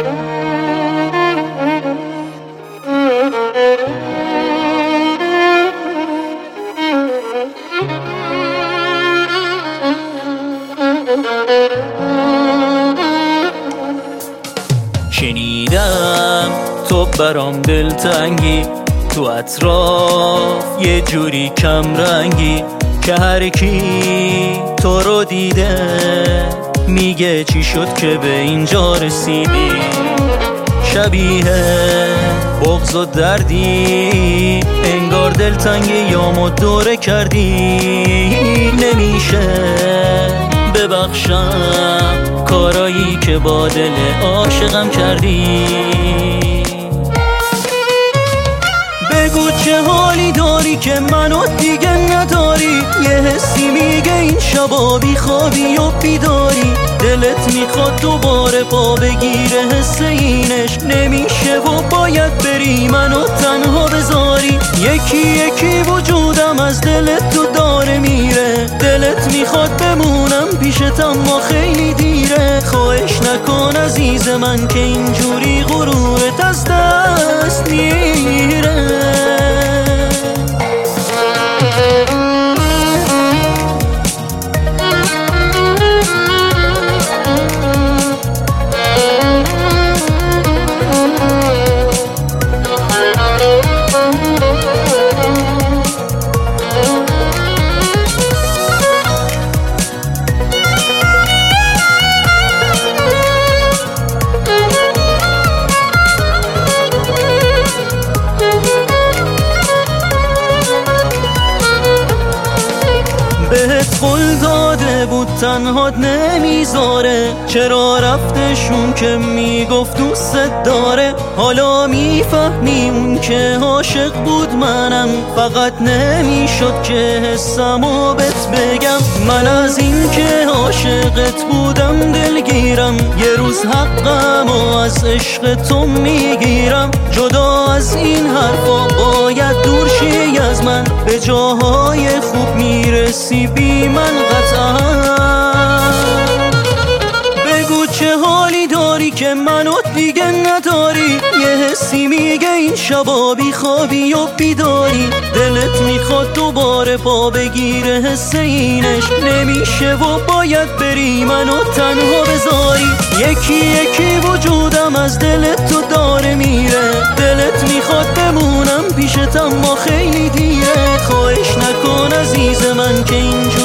شنیدم تو برام دلتنگی، تو اطراف یه جوری کم رنگی که هر کی تو رو دیده میگه چی شد که به اینجا رسیدی. شبیه بغض و دردی، انگار دلتنگی یامو دوره کردی. نمیشه ببخشم کارایی که با دل عاشقم کردی. بگو چه حالی داری که منو دیگه نداری، یه حسی میگه این شبا بی خوابی و بیداری. دلت میخواد دوباره پا بگیره حس اینش نمیشه و باید بری منو تنها بذاری. یکی یکی وجودم از دلت تو داره میره، دلت میخواد بمونم پیشت اما خیلی دیره. خواهش نکن عزیز من که اینجوری غرورت از دست میره. بهت قول داده بود تنهات نمیذاره، چرا رفتشون که میگفت دوست داره. حالا میفهمی اون که عاشق بود منم، فقط نمیشد که حسمو بهت بگم. من از این که عاشقت بودم دلگیرم، یه روز حقمو از عشق تو میگیرم. جدا از این حرفا باید دور شی از من، به جاهای خوب میرسی بی من قطعا. بگو چه حالی داری که منو دیگه نداری، یه حسی میگه این شبا بی خوابی و بیداری. دلت میخواد دوباره پا بگیره حس اینش نمیشه و باید بری منو تنها بذاری. یکی یکی وجودم از دلت تو داره میره، دلت میخواد بمونم پیشت اما خیلی دیره. خواهش نکن عزیز من که اینجا